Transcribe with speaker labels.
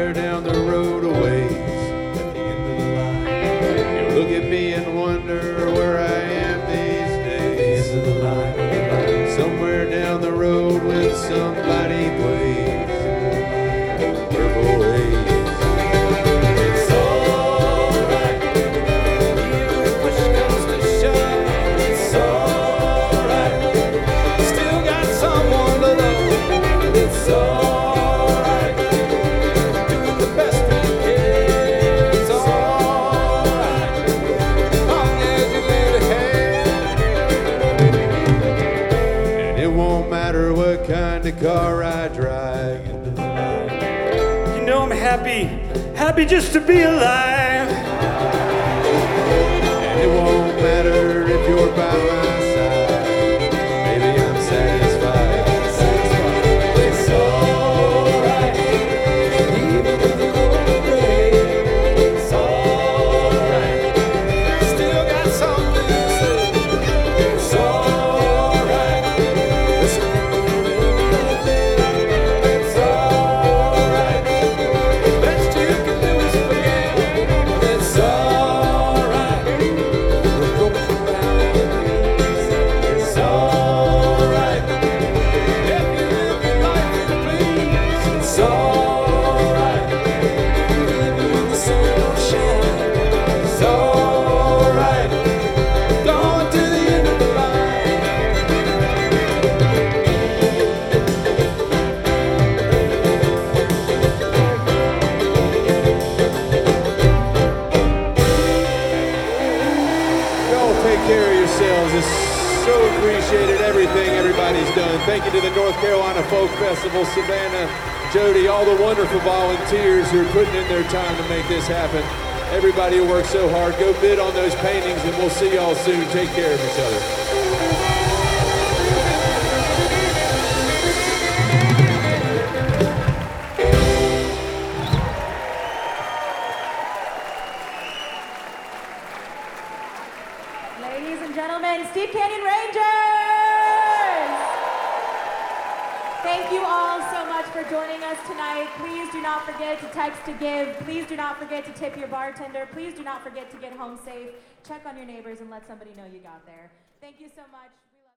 Speaker 1: somewhere down the road a ways. At the end of the line, you look at me and wonder where I am these days. At the end of the line, somewhere down the road with somebody ways. Purple haze. It's alright, even if push comes to shove. It's alright, still got someone to love. It's alright, doing the best we can. It's alright, long as you live ahead. And it won't matter what kind of car I drive.
Speaker 2: You know I'm happy just to be alive.
Speaker 1: And it won't matter if you're by my side. Baby, I'm satisfied. It's alright, even with the cold rain. It's alright, still got something to say. It's alright, listen to the it's alright, best you can do is forget. It's alright, we're going around. It's alright, if you live your life in peace. It's alright, even when the sun don't shine. It's alright, going to the end of the line. Y'all take care of yourselves. It's so appreciated everything everybody's done. Thank you to the North Carolina Folk Festival, Savannah, Jody, all the wonderful volunteers who are putting in their time to make this happen. Everybody who worked so hard. Go bid on those paintings and we'll see y'all soon. Take care of each other.
Speaker 3: Ladies and gentlemen, Steve Canyon Rangers! Thank you all so much for joining us tonight. Please do not forget to text to give. Please do not forget to tip your bartender. Please do not forget to get home safe. Check on your neighbors and let somebody know you got there. Thank you so much.